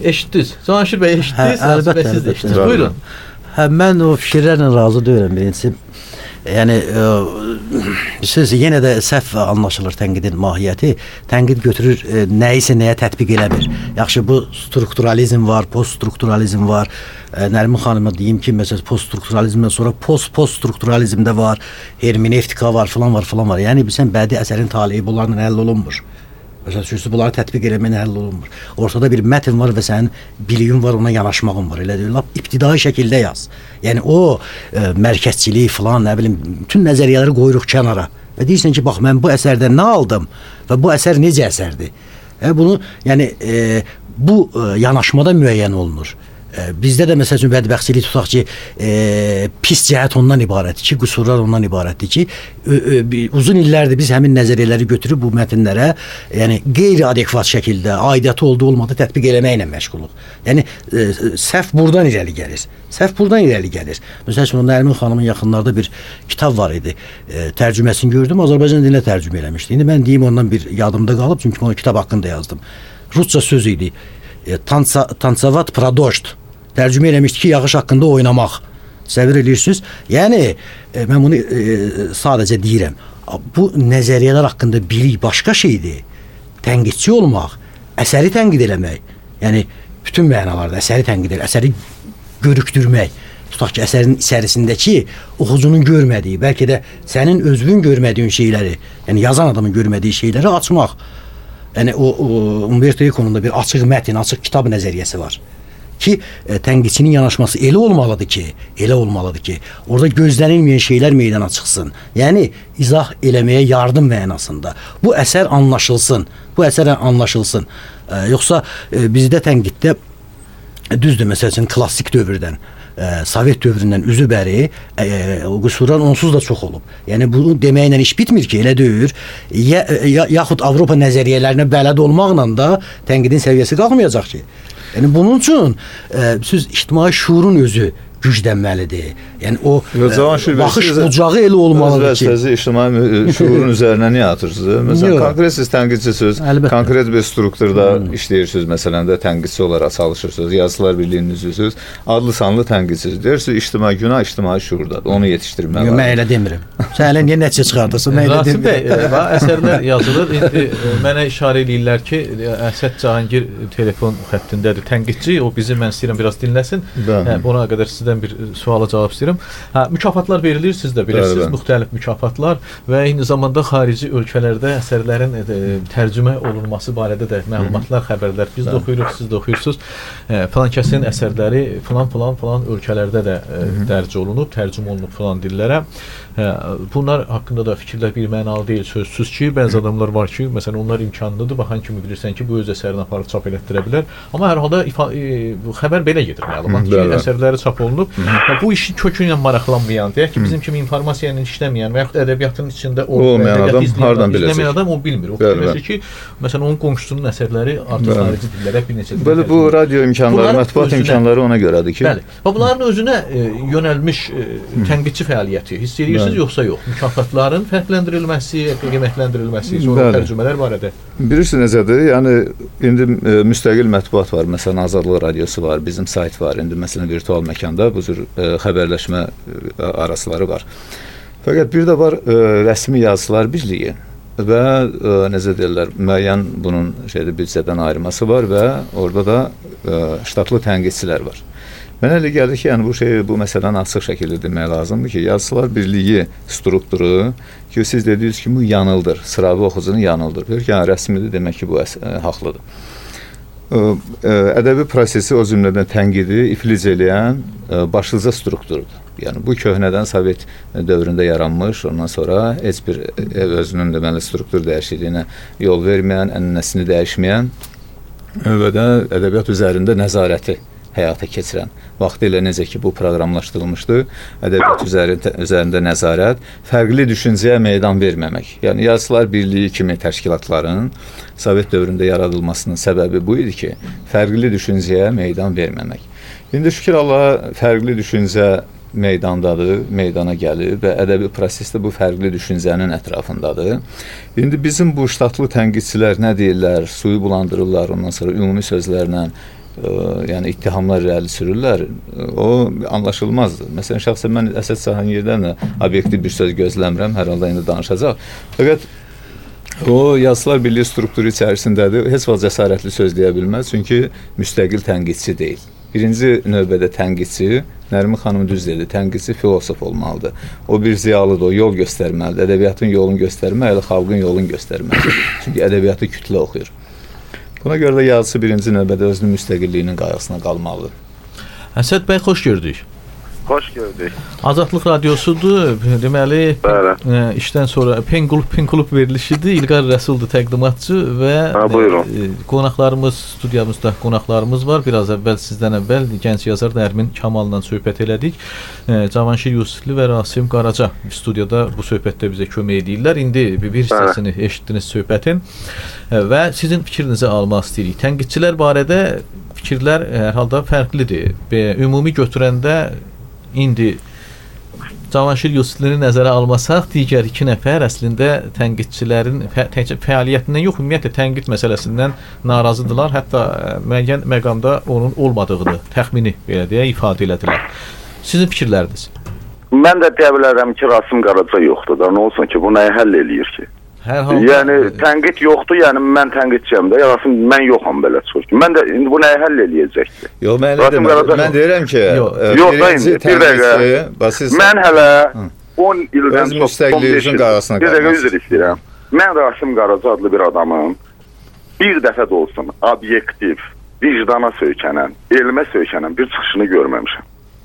Eşitdiniz. Cavanşir bəy eşitdiniz, Aziz bəy siz də eşitdiniz. Buyurun. Mən o fikirlərlə razı deyiləm birincisi. Yəni söz yenə də səhv anlaşılır tənqidin mahiyyəti. Tənqid götürür nəyisə nəyə tətbiq eləmir. Yaxşı bu strukturalizm var, poststrukturalizm var. Nərmin xanıma deyim ki, məsələn poststrukturalizmdən sonra poststrukturalizm də var, hermenevtika var, filan var. Yəni bilsən bədii əsərin taleyi bunlarla həll olunmur. Məsələn, bunları tətbiq eləməklə həll olunmur. Ortada bir mətn var və sənin biliyin var, ona yanaşmağın var. Elə deyil, lap ibtidai şəkildə yaz. Yəni o mərkəzçilik filan, nə bilim, bütün nəzəriyyələri qoyuruq kənara. Və deyirsən ki, bax mən bu əsərdən nə aldım və bu əsər necə əsərdir? Bunu, yəni bu yanaşmada müəyyən olunur. Bizdə də məsəl üçün bədbəxtçilik tutaq ki, pis cəhət ondan ibarətdir ki, qüsurlar ondan ibarətdir ki, uzun illərdir biz həmin nəzəriyyələri götürüb bu mətnlərə, yəni qeyri-adekvat şəkildə aidiyyatı olduğu olmadı tətbiq eləməklə məşğuluq. Yəni səhv buradan irəli gəlir. Məsəl üçün Nərmin xanımın yaxınlarda bir kitab var idi. Tərcüməsini gördüm, Azərbaycan dilinə tərcümə eləmişdi. İndi mən deyim ondan bir yadımda qalıb, çünki o kitab haqqında yazdım. Rusca söz idi. Tansavat pradoşt. Tərcümə eləmişdi ki, yağış haqqında oynamaq. Təsəvvür edirsiniz? Yəni, mən bunu sadəcə deyirəm. Bu nəzəriyyələr haqqında bilik başqa şeydir. Tənqidçi olmaq, əsəri tənqid eləmək. Yəni, bütün mənalarda əsəri tənqid eləmək, əsəri görükdürmək. Tutaq ki, əsərin içərisindəki oxucunun görmədiyi, bəlkə də sənin özünün görmədiyin şeyləri, yəni yazan adamın görmədiyi şeyləri açmaq. Yəni, Umberto Eco'nun da bir açıq mətn, açıq kitab nəzəriyyəsi var. Ki, tənqidçinin yanaşması elə olmalıdır ki, orada gözlənilməyən şeylər meydana çıxsın. Yəni, izah eləməyə yardım mənasında. Bu əsər anlaşılsın. Yoxsa bizdə tənqiddə düzdür, məsəl üçün, klassik dövrdən, Sovet dövründən üzü bəri qüsurlar onsuz da çox olub. Yəni, bunu deməklə iş bitmir ki, elə deyir. Yaxud Avropa nəzəriyyələrinə bələd olmaqla da tənqidin səviyyəsi qalmayacaq ki. Yəni, bunun üçün siz ictimai şuurun özü güclənməlidir. Yəni, o baxış bucağı elə olmalıdır ki. Siz ictimai şuurun üzərinə niyə atırsınız? Məsələn, konkret siz tənqidçisiniz, konkret bir strukturda işləyirsiniz, məsələn də tənqidçi olaraq çalışırsınız, yazılar birliyinin üzvüsünüz, adlı sanlı tənqidçisiz. Deyirsiniz, ictimai günah, ictimai şuurdadır, onu yetişdirmək lazım. Mən elə demirəm. Sən elə niyə nəticə çıxardırsın? Rasim bəy, əsərlər yazılır. İndi mənə işarə edirlər ki, Əsəd Cahangir telefon xəttindədir. Tənqidçi, o bizi mən istəyirəm biraz dinləsin. Buna qədər sizdən bir suala cavab istəyirəm. Mükafatlar verilir, siz də bilirsiniz, müxtəlif mükafatlar və eyni zamanda xarici ölkələrdə əsərlərin tərcümə olunması barədə də məlumatlar, xəbərlər biz də oxuyuruq, siz də oxuyursunuz. Falan kəsin əsərləri falan ölkələrdə də dərc olunub, tərcümə olunub falan dillərə. Bunlar haqqında da fikirlər bir mənalı deyil, sözsüz ki, bəzi adamlar var ki, məsələn, onlar imkanlıdır, baxan kimi bilirsən ki, bu öz əsərini aparıb çap elətdirə bilər. Amma hər halda xəbər belə gedir, məlumat ki, əsərləri çap olunub. Bu işin kökü ilə maraqlanmayan, deyək ki, bizim kimi informasiya ilə işləməyən və yaxud ədəbiyyatın içində olmayan adam izləməyən adam o bilmir. O bilməsi ki, məsələn, onun qonşusunun əsərləri artıq xarici dillərə bir neçə dillərə. Bu radio imkanları, mətbuat imkanları ona görədir ki. Bəli. Və bunların özünə yönəlmiş tənqidçi fəaliyyəti hiss edirsiniz, yoxsa yox? Mükafatların fərqləndirilməsi, qiymətləndirilməsi, sonra tərcümələr barədə. Bilirsiniz necədir? Yəni, indi müstəqil mətbuat var. Məsələn, Azadlıq radiosu var, bizim sayt var. İndi, məsələn, virtual məkanda bu cür xəbərləşmə arasıları var. Fəqət bir də var rəsmi yazılar birliyi və necə deyirlər, müəyyən bunun büdcədən ayrılması var və orada da ştatlı tənqidçilər var. Mənə elə gəldi ki, yəni bu məsələni açıq şəkildə demək lazımdır ki, yazılar birliyi strukturu ki, siz dediniz ki, bu yanıldır, sıravi oxucunu yanıldır. Yəni, rəsmidir, demək ki, bu haqlıdır. Ədəbi prosesi o cümlədən tənqidi iflic eləyən başlıca strukturdur. Yəni, bu köhnədən Sovet dövründə yaranmış, ondan sonra heç bir özünün deməli struktur dəyişikliyinə yol verməyən, ənənəsini dəyişməyən və də ədəbiyyat üzərində nəzarəti həyata keçirən. Vaxtilə necə ki, bu proqramlaşdırılmışdı, ədəbiyyat üzərində nəzarət, fərqli düşüncəyə meydan verməmək. Yəni, Yazıçılar Birliyi kimi təşkilatların Sovet dövründə yaradılmasının səbəbi bu idi ki, fərqli düşüncəyə meydan verməmək. İndi şükür Allaha fərqli düşüncə meydandadır, meydana gəlir və ədəbi prosesdə bu fərqli düşüncənin ətrafındadır. İndi bizim bu ştatlı tənqidçilər nə deyirlər, suyu bulandırırlar, ondan sonra ümumi sözlərlə yəni ittihamlar irəli sürürlər, o anlaşılmazdır. Məsələn, şəxsən mən Əsəd Cahangirdən də obyektiv bir söz gözləmirəm, hər halda indi danışacaq. Fəqət o Yazıçılar Birliyi strukturu içərisindədir, heç vaxt cəsarətli söz deyə bilməz, çünki müstəqil tənqidçi deyil. Birinci növbədə tənqidçi, Nərmin xanım düz dedi, tənqidçi filosof olmalıdır. O bir ziyalıdır, o yol göstərməlidir. Ədəbiyyatın yolunu göstərmək, elə xalqın yolunu göstərməlidir. Çünki ədəbiyyatı kütlə oxuyur. Buna görə də yazıçı birinci növbədə özünün müstəqilliyinin qayğısına qalmalıdır. Əsəd bəy, xoş gördük. Xoş gördük. Azadlıq radiosudur. Deməli, işdən sonra Pen Klub verilişidir. İlqar Rəsuldur təqdimatçı və qonaqlarımız, studiyamızda qonaqlarımız var. Biraz əvvəl, sizdən əvvəl gənc yazar Nərmin Kamal'la söhbət elədik. Cavanşir Yusifli və Rasim Qaraca studiyada bu söhbətdə bizə kömək edirlər. İndi bir hissəsini eşitdiniz söhbətin və sizin fikrinizi almaq istəyirik. Tənqidçilər barədə fikirlər hər halda fərqlidir. Ümumi götürəndə İndi Cavanşir Yusiflini nəzərə almasaq, digər 2 nəfər əslində tənqidçilərin fəaliyyətindən yox, ümumiyyətlə tənqid məsələsindən narazıdırlar. Hətta müəyyən məqamda onun olmadığını, təxmini belə deyə ifadə elədilər. Sizin fikirləriniz? Mən də deyə bilərəm ki, Rasim Qaraca yoxdur da. Nə olsun ki, bu nəyi həll eləyir ki? Hər halda yəni tənqid yoxdur, yəni mən tənqidçiyəm də, Rasim mən yoxam belə çıxır ki. Mən də indi bu nəyi həll eləyəcəkdir? Yox, mən deyirəm ki, birinci tənqidçi, mən hələ 10 ildən çox müstəqilliyinin qayğısına qalmaq. Üzr istəyirəm. Mən Rasim Qaraca adlı bir adamın bir dəfə də olsun obyektiv, vicdana söykənən, elmə söykənən bir çıxışını görməmişəm.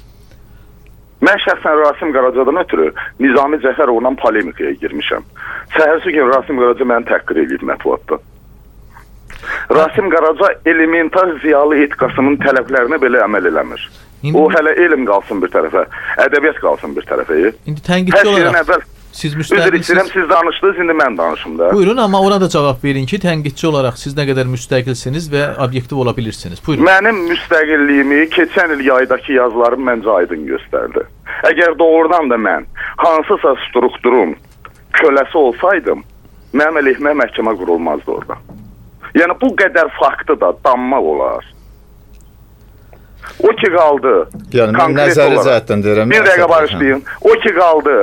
Mən şəxsən Rasim Qaracadan ötürü Nizami Cəfərovla polemikaya girmişəm. Səhərsi gün Rasim Qaraca məni təhqir edib mətbuatda. Rasim Qaraca elementar ziyalı etikasının tələblərinə belə əməl eləmir. O hələ elm qalsın bir tərəfə, ədəbiyyat qalsın bir tərəfə. İndi tənqidçi olaraq siz müstəqilsiniz. Siz danışdınız, indi mən danışım da. Buyurun, amma ona da cavab verin ki, tənqidçi olaraq siz nə qədər müstəqilsiniz və obyektiv ola bilirsiniz. Buyurun. Mənim müstəqilliyimi keçən il yaydakı yazılarım məncə aydın göstərdi. Əgər doğrudan da mən hansısa strukturun köləsi olsaydım, mənim əleyhimə məhkəmə qurulmazdı orada. Yəni bu qədər faktı da danmaq olar. O ki qaldı. Yəni mən nəzəri cəhətdən deyirəm. Bir dəqiqə bağışlayın. O ki qaldı.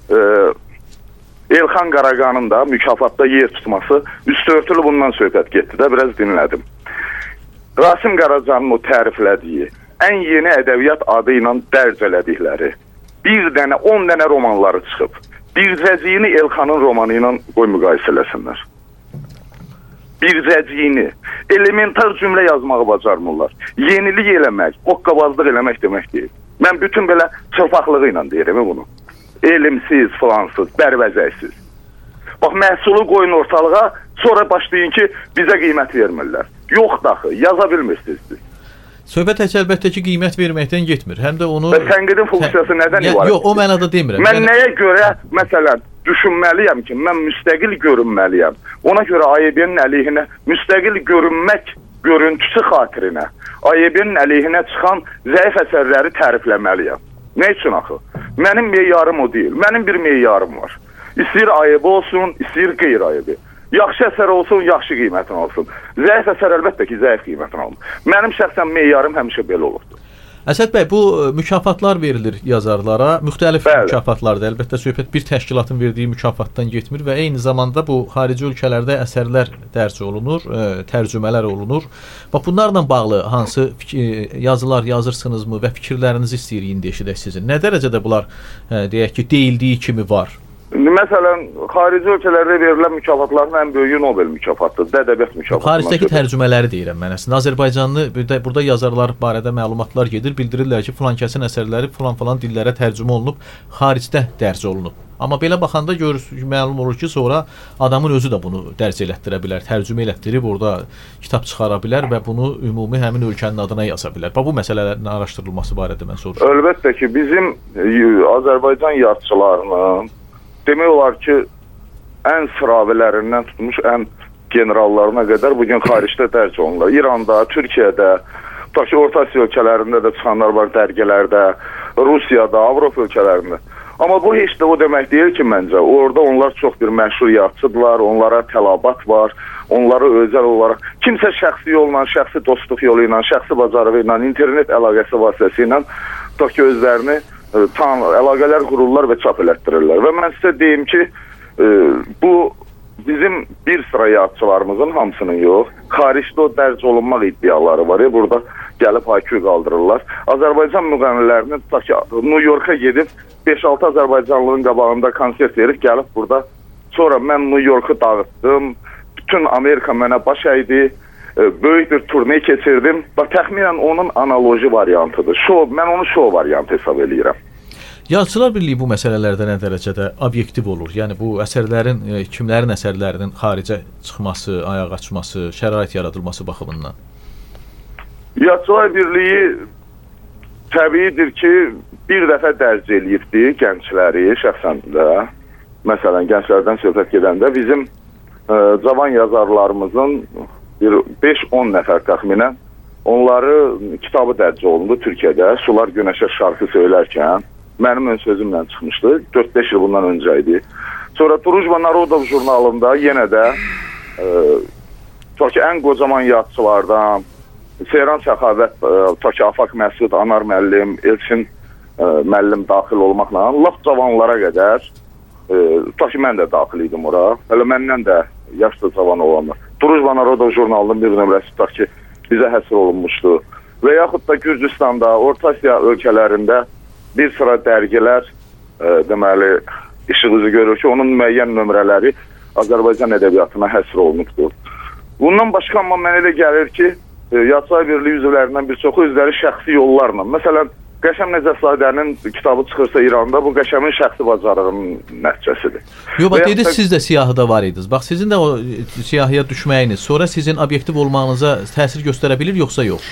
Elxan Qaraqanın da mükafatda yer tutması üstörtülü bundan söhbət getdi də, biraz dinlədim. Rasim Qaracanın o təriflədiyi, ən yeni ədəbiyyat adı ilə dərc elədikləri, 1 dənə, 10 dənə romanları çıxıb. Bircəciyini Elxanın romanı ilə qoy müqayisə eləsinlər. Bircəciyini. Elementar cümlə yazmağı bacarmırlar. Yenilik eləmək, oqqabazlıq eləmək demək deyil. Mən bütün belə çılpaqlığı ilə deyirəm bunu. Elmsiz, falansız, bərbəzəksiz. Bax, məhsulu qoyun ortalığa, sonra başlayın ki, bizə qiymət vermirlər. Yox daxı, yaza bilmirsiniz. Söhbət əlbəttə ki, qiymət verməkdən getmir. Həm də onu... Və tənqidin funksiyası nədən ibarət? Yox, o mənada demirəm. Mən nəyə görə, məsələn, düşünməliyəm ki, mən müstəqil görünməliyəm. Ona görə AYB-nin əleyhinə, müstəqil görünmək görüntüsü xatirinə, AYB-nin əleyhinə çıxan zəif əsərləri tərifləməliyəm. Nə üçün axı? Mənim meyarım o deyil. Mənim bir meyarım var. İstəyir AYB olsun, istəyir qeyri-AYB. Yaxşı əsər olsun, yaxşı qiymətini alsın. Zəif əsər əlbəttə ki, zəif qiymətini alın. Mənim şəxsən meyarım həmişə belə olurdu. Əsəd bəy, bu mükafatlar verilir yazarlara, müxtəlif mükafatlardır. Əlbəttə söhbət bir təşkilatın verdiyi mükafatdan getmir və eyni zamanda bu xarici ölkələrdə əsərlər dərc olunur, tərcümələr olunur. Bax, bunlarla bağlı hansı yazılar yazırsınızmı və fikirlərinizi istəyirik indi eşidək sizin. Nə dərəcədə bunlar, deyək ki, deyildiyi kimi var? Məsələn, xarici ölkələrdə verilən mükafatların ən böyüyü Nobel mükafatıdır, ədəbiyyat mükafatı. Xaricdəki tərcümələri deyirəm mən əslində. Azərbaycanlı burada yazarlar barədə məlumatlar gedir, bildirirlər ki, filan kəsin əsərləri filan dillərə tərcümə olunub, xaricdə dərc olunub. Amma belə baxanda məlum olur ki, sonra adamın özü də bunu dərc elətdirə bilər, tərcümə elətdirib orada kitab çıxara bilər və bunu ümumi həmin ölkənin adına yaza bilər. Bu məsələlərin araşdırılması barədə mən soruşuram. Əlbəttə ki, bizim Azərbaycan yazıçılarının demək olar ki, ən sıravilərindən tutmuş, ən generallarına qədər bugün xaricdə dərc olunurlar. İranda, Türkiyədə, Orta Asiya ölkələrində də çıxanlar var, dərgilərdə, Rusiyada, Avropa ölkələrində. Amma bu heç də o demək deyil ki, məncə. Orada onlar çox bir məşhur yazıçıdırlar, onlara tələbat var, onları özəl olaraq kimsə şəxsi yolla, şəxsi dostluq yolu ilə, şəxsi bacarığı ilə, internet əlaqəsi vasitəsilə ta ki özlərini əlaqələr qururlar və çap elətdirirlər. Və mən sizə deyim ki, bu bizim bir sıra yazıçılarımızın hamısının yox, xaricdə o dərc olunmaq iddiaları var. Burada gəlib haykü qaldırırlar. Azərbaycan müğənnilərinin ta ki New York'a gedib 5-6 Azərbaycanlının qabağında konsert verib gəlib burada. Sonra mən New York'u dağıtdım. Bütün Amerika mənə baş əydi. Böyük bir turne keçirdim. Təxminən onun analoji variantıdır. Mən onu şov variantı hesab edirəm. Yazıçılar Birliyi bu məsələlərdə nə dərəcədə obyektiv olur? Yəni bu əsərlərin, kimlərin əsərlərinin xaricə çıxması, ayağa açması, şərait yaradılması baxımından? Yazıçılar Birliyi təbiidir ki, bir dəfə dərc eləyibdi gəncləri şəxsən də. Məsələn, gənclərdən söhbət gedəndə bizim cavan yazarlarımızın 5-10 nəfər təxminən onları kitabı dərc olundu Türkiyədə. Sular Günəşə şarkı söylərkən mənim ön sözümlə çıxmışdı. 4-5 il bundan öncə idi. Sonra Drujba Narodov jurnalında yenə də ən qocaman yazıçılardan Seyran Səxavət, Afaq Məsud, Anar müəllim, Elçin müəllim daxil olmaqla lap cavanlara qədər mən də daxil idim ora. Hələ məndən də yaşlı cavan olanlar. Drujba Narodov jurnalının bir nömrəsi bizə həsr olunmuşdu. Və yaxud da Gürcüstanda, Orta Asiya ölkələrində bir sıra dərgilər deməli işıq üzü görür ki, onun müəyyən nömrələri Azərbaycan ədəbiyyatına həsr olunubdur. Bundan başqa amma mənə elə gəlir ki, Yazıçılar Birliyi üzvlərindən bir çoxu özləri şəxsi yollarla. Məsələn, Qəşəm Necəfzadənin kitabı çıxırsa İranda, bu Qəşəmin şəxsi bacarığının nəticəsidir. Yox, dediniz siz də siyahıda var idiniz. Bax, sizin də o siyahıya düşməyiniz sonra sizin obyektiv olmağınıza təsir göstərə bilir, yoxsa yox?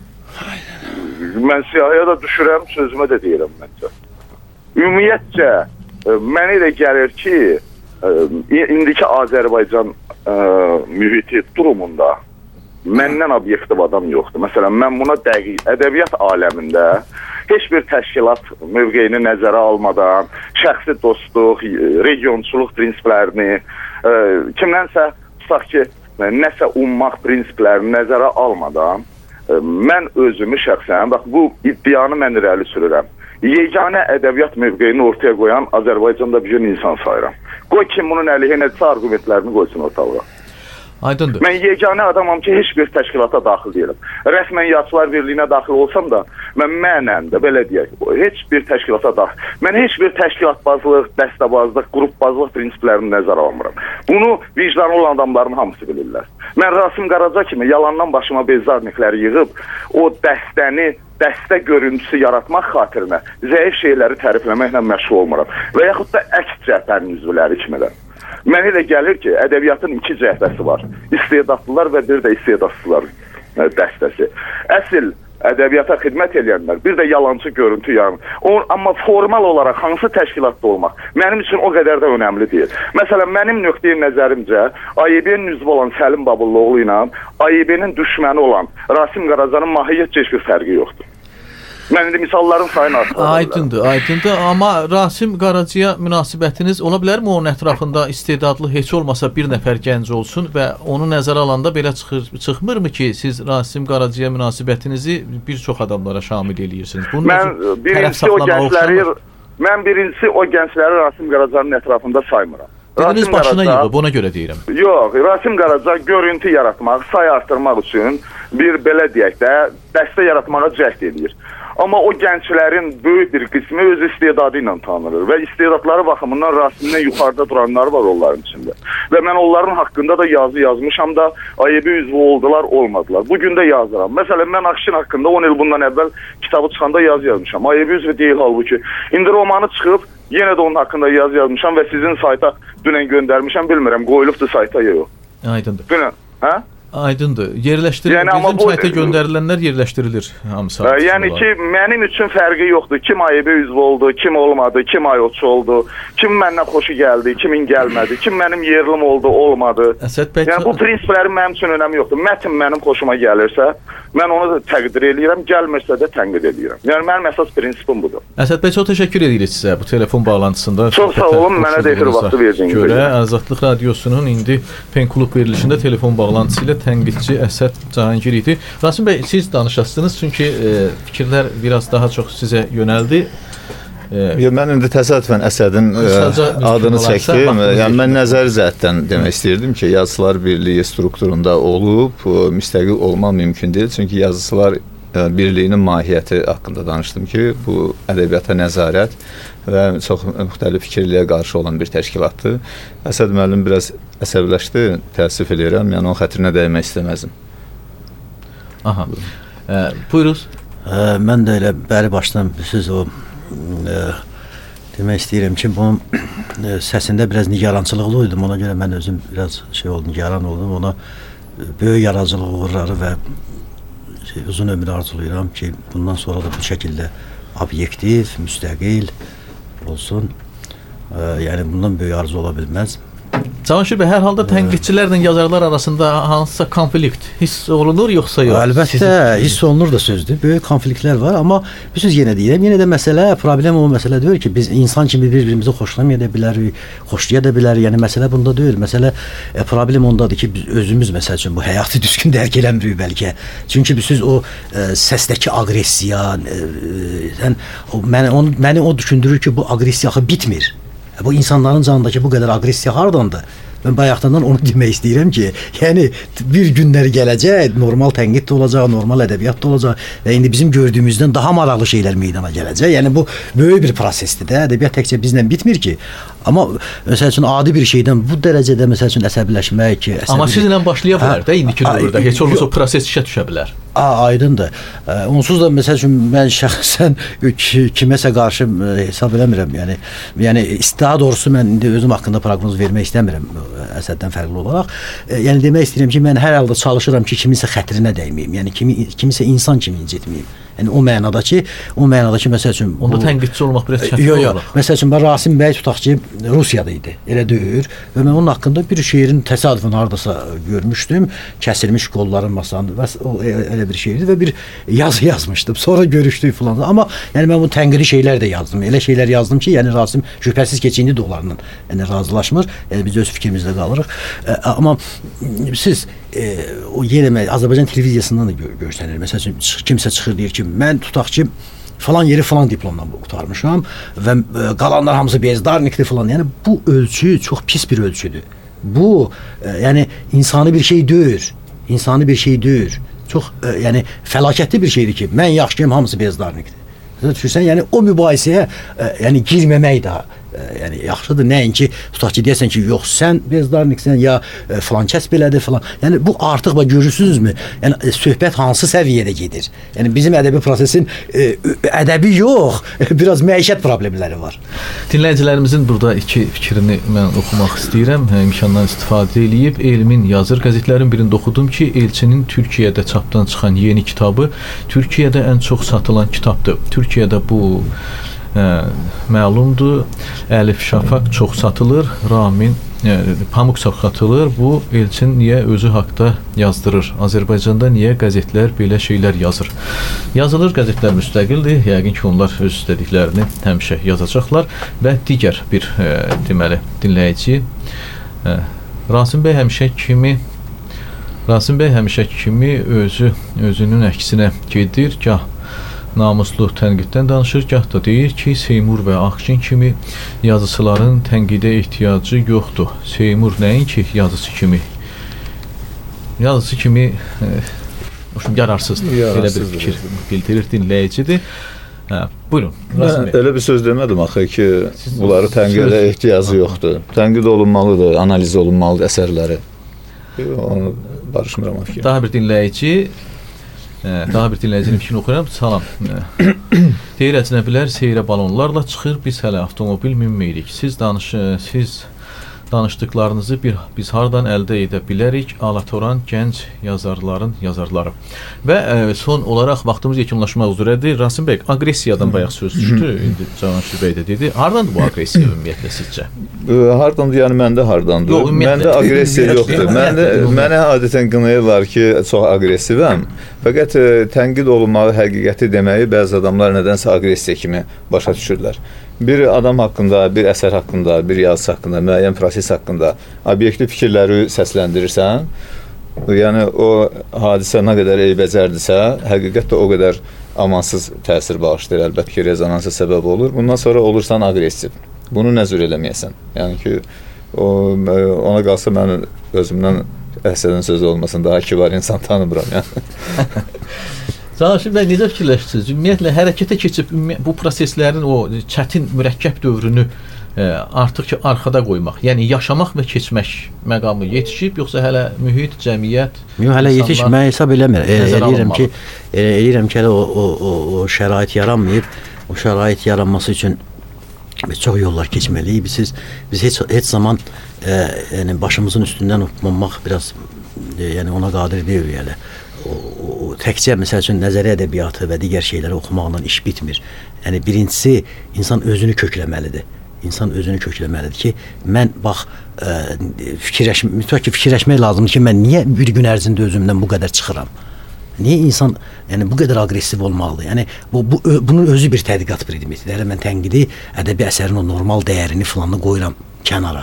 Mən siyahıya da düşürəm, sözümə də deyirəm məncə. Ümumiyyətcə, mənə elə gəlir ki, indiki Azərbaycan mühiti durumunda məndən obyektiv adam yoxdur. Məsələn, mən buna dəqiq ədəbiyyat aləmində heç bir təşkilat mövqeyini nəzərə almadan, şəxsi dostluq, regionçuluq prinsiplərini, kimdənsə tutaq ki, nəsə ummaq prinsiplərini nəzərə almadan, mən özümü şəxsən, bax bu iddianı mən irəli sürürəm. Yeganə ədəbiyyat mövqeyini ortaya qoyan Azərbaycanda bir gün insan sayıram. Qoy kim bunun əleyhinədirsə argumentlərini qoysun ortalığa. Aydındır. Mən yeganə adamam ki, heç bir təşkilata daxil deyiləm. Rəsmən Yazıçılar Birliyinə daxil olsam da, mən də, belə deyək, heç bir təşkilata daxil. Mən heç bir təşkilatbazlıq, dəstəbazlıq, qrupbazlıq prinsiplərini nəzərə almıram. Bunu vicdanlı olan adamların hamısı bilirlər. Mən Rasim Qaraca kimi yalandan başıma bezarnikləri yığıb, o dəstə görüntüsü yaratmaq xatirinə zəif şeyləri tərifləməklə məşğul olmuram. Və yaxud da əks cəhbənin üzvləri kimi də. Mənə elə gəlir ki, ədəbiyyatın iki cəhbəsi var. İstedadlılar və bir də istedadsızlar dəstəsi. Əsl ədəbiyyata xidmət edənlər, bir də yalancı görüntü yaranır. Amma formal olaraq hansı təşkilatda olmaq mənim üçün o qədər də önəmli deyil. Məsələn, mənim nöqteyi nəzərimcə AYB-nin üzvü olan Səlim Babulluoğlu ilə AYB-nin düşməni olan Rasim Qaracanın mahiyyətcə heç bir fərqi yoxdur. Mən indi misalların sayını artırdım. Aydındır. Amma Rasim Qaracıya münasibətiniz ola bilərmi onun ətrafında istedadlı heç olmasa bir nəfər gənc olsun və onu nəzərə alanda belə çıxmırmı ki, siz Rasim Qaracıya münasibətinizi bir çox adamlara şamil edirsiniz? Mən birincisi o gəncləri Rasim Qaracanın ətrafında saymıram. Dediniz başına yığıb, ona görə deyirəm. Yox, Rasim Qaraca görüntü yaratmaq, say artırmaq üçün bir belə deyək də dəstə yaratmağa cəhd edir. Amma o gənclərin böyük bir qismi öz istedadı ilə tanınır və istedadları baxımından Rasimdən yuxarıda duranlar var onların içində. Və mən onların haqqında da yazı yazmışam da, AYB üzvü oldular, olmadılar. Bugün də yazıram. Məsələn, mən Akşin haqqında 10 il bundan əvvəl kitabı çıxanda yazı yazmışam. AYB üzvü deyil halbuki. İndi romanı çıxıb, yenə də onun haqqında yazı yazmışam və sizin sayta dünən göndərmişəm, bilmirəm, qoyulubdur sayta ya yox. Aydındır. Dünən, hə? Aydındır. Yerləşdirilir. Yəni, amma Bizim bu- sayta göndərilənlər yerləşdirilir hamısı. Yəni ki, mənim üçün fərqi yoxdur. Kim AİB üzvü oldu, kim olmadı, kim AYOÇ oldu, kim məndən xoşu gəldi, kimin gəlmədi, kim mənim yerlim oldu, olmadı. Əsəd bəy, Yəni bu prinsiplərin mənim üçün önəmi yoxdur. Mətn mənim xoşuma gəlirsə, mən onu da təqdir eləyirəm, gəlmirsə də tənqid eləyirəm. Yəni mənim əsas prinsipim budur. Əsəd bəy, çox təşəkkür edirik sizə bu telefon bağlantısında. Çox sağ olun, mənə də efir vaxtı verdiyiniz görə. üçün. Azadlıq Radiosunun indi Pen Klub verilişində telefon bağlantısı ilə tənqidçi Əsəd Cahangir idi. Rasim bəy, siz danışasınız çünki fikirlər biraz daha çox sizə yönəldi. Mən indi təsadüfən Əsədin adını çəkdim. Yəni mən nəzəri cəhətdən demək istəyirdim ki, Yazıçılar Birliyi strukturunda olub, müstəqil olmaq mümkün deyil. Çünki Yazıçılar Birliyinin mahiyyəti haqqında danışdım ki, bu ədəbiyyata nəzarət və çox müxtəlif fikirliyə qarşı olan bir təşkilatdır. Əsəd müəllim biraz əsəbləşdi, təəssüf edirəm. Yəni onun xətrinə dəymək istəməzdim. Aha. Buyuruz. Mən də elə bəri başdan siz o demək istəyirəm ki, bunun səsində biraz nigarançılıqlı idim. Ona görə mən özüm biraz nigaran oldum. Ona böyük yaradıcılıq uğurları və uzun ömür arzulayıram ki, bundan sonra da bu şəkildə obyektiv, müstəqil olsun. Yəni bundan böyük arzu ola bilməz. Cavanşir bəy, hər halda tənqidçilərlə yazarlar arasında hansısa konflikt hiss olunur, yoxsa yox? Əlbəttə, hiss olunur da sözdür. Böyük konfliktlər var, amma bir söz yenə deyirəm, yenə də problem o məsələ deyil ki, biz insan kimi bir-birimizi xoşlamaya da bilərik, xoşlaya da bilərik. Yəni məsələ bunda deyil. Məsələ problem ondadır ki, biz özümüz məsəl üçün bu həyatı düzgün dərk eləmirik bəlkə. Çünki siz o səsdəki aqressiya, məni o düşündürür ki, bu aqressiya axı bitmir. Bu insanların canındakı bu qədər aqressiya hardandır? Mən bayaqdan onu demək istəyirəm ki, yəni bir günlər gələcək, normal tənqid də olacaq, normal ədəbiyyat da olacaq və indi bizim gördüyümüzdən daha maraqlı şeylər meydana gələcək. Yəni bu böyük bir prosesdir də. Ədəbiyyat təkcə bizlə bitmir ki. Amma məsəl üçün adi bir şeydən bu dərəcədə məsəl üçün əsəbləşmək ki, amma sizlə başlaya bilər də indiki dövrdə. Heç olmasa o proses işə düşə bilər. Aydındır. Onsuz da məsəl üçün mən şəxsən kiməsə qarşı hesab eləmirəm. Yəni daha doğrusu mən indi özüm haqqında proqnoz vermək istəmirəm Əsəddən fərqli olaraq. Yəni demək istəyirəm ki, mən hər halda çalışıram ki, kiminsə xətrinə dəyməyim. Yəni kimisə insan kimi incitməyim. Yəni o mənada ki, məsəl üçün onda tənqidçi olmaq biraz çətin olur. Məsəl üçün mən Rasim bəy tutaq ki, Rusiyada idi. Elə deyil. Və mən onun haqqında bir şeirin təsadüfən hardasa görmüşdüm. Kəsilmiş qolların masanı və o elə bir şeydi və bir yazı yazmışdım. Sonra görüşdük filan. Amma yəni mən bu tənqidi şeylər də yazdım. Elə şeylər yazdım ki, yəni Rasim şübhəsiz ki, indi onlarla razılaşmır. Yəni biz öz fikrimizdə qalırıq. Amma siz o yenə Azərbaycan televiziyasından da görsənir. Məsəl üçün kimsə çıxır deyir ki, mən tutaq ki, falan yeri falan diplomla qurtarmışam və qalanlar hamısı bezdarnikdir falan. Yəni bu ölçü çox pis bir ölçüdür. Bu yəni insani bir şey deyil. İnsani bir şey deyil. Çox yəni fəlakətli bir şeydir ki, mən yaxşıyam, hamısı bezdarnikdir. Düşünsən, yəni o mübahisəyə yəni girməmək də yəni yaxşıdır. Nəinki tutaq ki, deyəsən ki, yox, sən bezdarniksən ya falan kəs belədir falan. Yəni bu artıq görürsünüzmü? Yəni söhbət hansı səviyyədə gedir? Yəni bizim ədəbi prosesin ədəbi yox, biraz məişət problemləri var. Dinləyicilərimizin burada iki fikrini mən oxumaq istəyirəm. İmkandan istifadə edib Elmin yazır qəzetlərin birində oxudum ki, Elçinin Türkiyədə çapdan çıxan yeni kitabı Türkiyədə ən çox satılan kitabdır. Türkiyədə bu məlumdur. Əlif Şafaq çox satılır, Ramin Pamuk çox satılır. Bu Elçin niyə özü haqda yazdırır? Azərbaycanda niyə qəzetlər belə şeylər yazır? Yazılır, qəzetlər müstəqildir. Yəqin ki, onlar öz istədiklərini həmişə yazacaqlar və digər bir deməli dinləyici Rasim bəy həmişə kimi özünün əksinə gedir, gah namuslu tənqiddən danışır, gah da deyir ki, Seymur və Akşin kimi yazıçıların tənqidə ehtiyacı yoxdur. Seymur nəinki yazıçı kimi yararsızdır. Belə bir fikir bildirir dinləyicidir. Buyurun. Mən elə bir söz demədim axı ki, bunları tənqidə ehtiyacı yoxdur. Tənqid olunmalıdır, analiz olunmalıdır əsərləri. Onu barışmıram o fikir. Daha bir dinləyicinin fikrini oxuyuram. Salam. Deyir, əcnəbilər seyrə balonlarla çıxır, biz hələ avtomobil minməyirik. Siz danışdıqlarınızı biz hardan əldə edə bilərik? Alatoran gənc yazarların yazarları. Və son olaraq vaxtımız yekunlaşmaq üzrədir. Rasim bəy, aqressiyadan bayaq söz düşdü. İndi Cavanşir bəy də dedi. Hardandır bu aqressiya ümumiyyətlə sizcə? Hardandır, yəni məndə hardandır? Yox, məndə aqressiya yoxdur. Mənə adətən qınayırlar ki, çox aqressivəm. Fəqət tənqid olunmağı, həqiqəti deməyi bəzi adamlar nədənsə aqressiya kimi başa düşürlər. Bir adam haqqında, bir əsər haqqında, bir yazısı haqqında, müəyyən proses haqqında obyektiv fikirləri səsləndirirsən, yəni o hadisə nə qədər eybəcərdirsə, həqiqət də o qədər amansız təsir bağışlayır, əlbəttə ki, rezonansa səbəb olur. Bundan sonra olursan aqressiv. Bunu nəzür eləməyəsən. Yəni ki, ona qalsa mən özümdən əhsədən söz olmasın, daha kibar insan tanımıram. Yəni. Cavanşir bəy, necə fikirləşirsiniz? Ümumiyyətlə, hərəkətə keçib bu proseslərin o çətin, mürəkkəb dövrünü artıq ki, arxada qoymaq, yəni yaşamaq və keçmək məqamı yetişib, yoxsa hələ mühit, cəmiyyət? Yox, hələ yetişib, mən hesab eləyirəm ki, hələ o şərait yaranmayıb, o şərait yaranması üçün biz çox yollar keçməliyik. Biz heç zaman yəni başımızın üstündən hopmamaq biraz yəni ona qadir deyirik hələ. O təkcə məsəl üçün nəzəri ədəbiyyatı və digər şeyləri oxumaqla iş bitmir. Yəni birincisi insan özünü kökləməlidir. İnsan özünü kökləməlidir ki, mən bax mütləq ki fikirləşmək lazımdır ki, mən niyə bir gün ərzində özümdən bu qədər çıxıram? Niyə insan yəni bu qədər aqressiv olmalıdır? Yəni bunun özü bir tədqiqat predmetidir. Hələ mən tənqidi ədəbi əsərin o normal dəyərini filanını qoyuram kənara.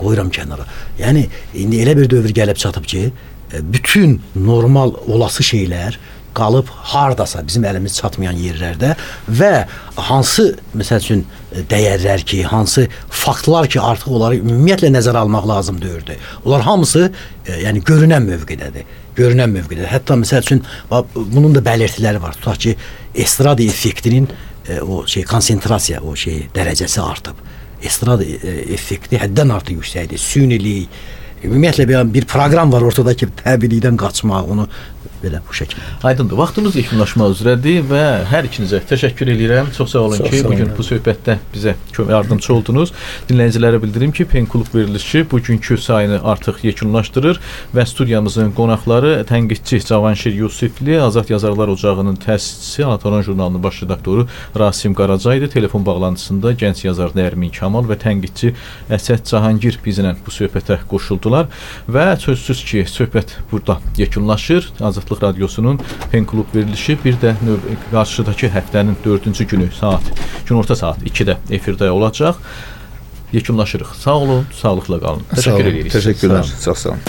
Yəni indi elə bir dövr gəlib çatıb ki, bütün normal olası şeylər qalıb hardasa bizim əlimiz çatmayan yerlərdə və hansı məsəl üçün dəyərlər ki, hansı faktlar ki, artıq onları ümumiyyətlə nəzərə almaq lazım deyirdi. Onlar hamısı yəni görünən mövqedədir. Hətta məsəl üçün bunun da belirtiləri var. Tutaq ki, estrada effektinin o konsentrasiya, o dərəcəsi artıb. Estrada effekti həddən artıq yüksəkdir. Sünilik, ümumiyyətlə bir proqram var ortada ki, təbiilikdən qaçmaq, onu belə bu şəkildə. Aydındır. Vaxtımız yekunlaşmaq üzrədir və hər ikinizə təşəkkür edirəm. Çox sağ olun ki, bugün bu söhbətdə bizə yardımcı oldunuz. Dinləyicilərə bildirim ki, Pen Klub verilişi bugünkü sayını artıq yekunlaşdırır və studiyamızın qonaqları tənqidçi Cavanşir Yusifli, Azad Yazarlar Ocağının təsisçisi, Alatoran jurnalının baş redaktoru Rasim Qaraca idi. Telefon bağlantısında gənc yazar Nərmin Kamal və tənqidçi Əsəd Cahangir bizlə bu söhbətə qoşuldular və sözsüz ki, söhbət burada yekunlaşır. Azadlıq Radiosunun Pen Klub verilişi bir də qarşıdakı həftənin 4-cü günü günorta saat 2-də efirdə olacaq. Yekunlaşırıq. Sağ olun, sağlıqla qalın. Təşəkkür edirik. Təşəkkürlər. Çox sağ olun.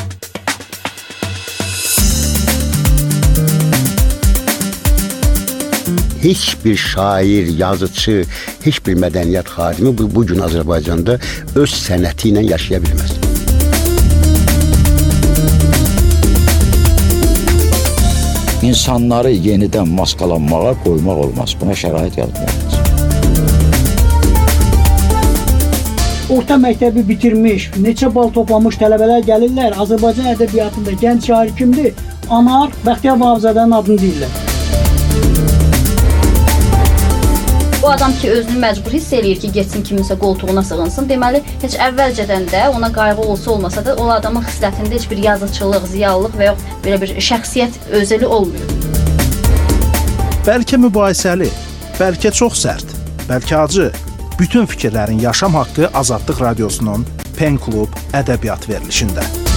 Heç bir şair, yazıcı, heç bir mədəniyyət xadimi bu gün Azərbaycanda öz sənəti ilə yaşaya bilməz. İnsanları yenidən maskalanmağa qoymaq olmaz. Buna şərait yaratmaq olmaz. Orta məktəbi bitirmiş, neçə bal toplamış tələbələr gəlirlər. Azərbaycan ədəbiyyatında gənc şair kimdir? Anar Bəxtiyar Vahabzadənin adını deyirlər. O adam ki, özünü məcbur hiss eləyir ki, getsin kiminsə qoltuğuna sığınsın. Deməli, heç əvvəlcədən də ona qayğı olsa da, o adamın xislətində heç bir yazıçılıq, ziyalılıq və yox belə bir şəxsiyyət özəli olmuyor. Bəlkə mübahisəli, bəlkə çox sərt, bəlkə acı. Bütün fikirlərin yaşam haqqı Azadlıq Radiosunun Pen Klub ədəbiyyat verilişində.